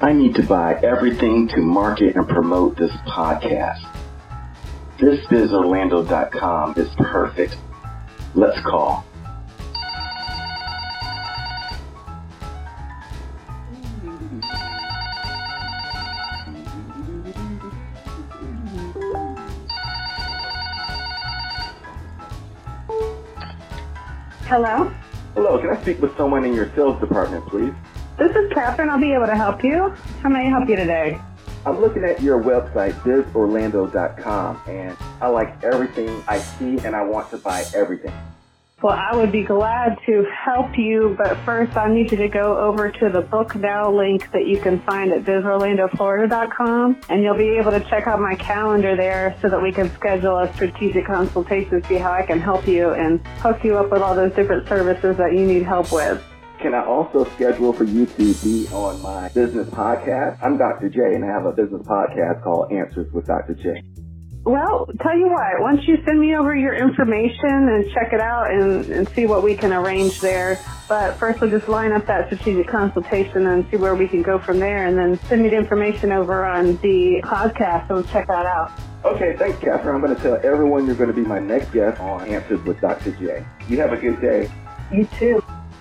I need to buy everything to market and promote this podcast. ThisBizOrlando.com is perfect. Let's call. Hello? Hello, can I speak with someone in your sales department, please? This is Catherine. I'll be able to help you. How may I help you today? I'm looking at your website, BizOrlando.com, and I like everything I see, and I want to buy everything. Well, I would be glad to help you, but first I need you to go over to the Book Now link that you can find at BizOrlandoFlorida.com, and you'll be able to check out my calendar there so that we can schedule a strategic consultation, see how I can help you and hook you up with all those different services that you need help with. Can I also schedule for you to be on my business podcast? I'm Dr. J, and I have a business podcast called Answers with Dr. J. Well, tell you what, once you send me over your information and check it out and see what we can arrange there. But first we'll just line up that strategic consultation and see where we can go from there, and then send me the information over on the podcast and we'll check that out. Okay, thanks, Catherine. I'm going to tell everyone you're going to be my next guest on Answers with Dr. J. You have a good day. You too.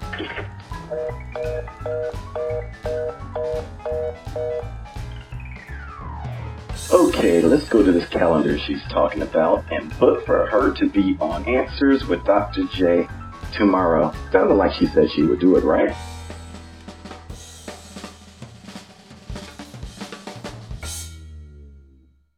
Okay, let's go to this calendar she's talking about and book for her to be on Answers with Dr. J tomorrow. Sounded like she said she would do it, right?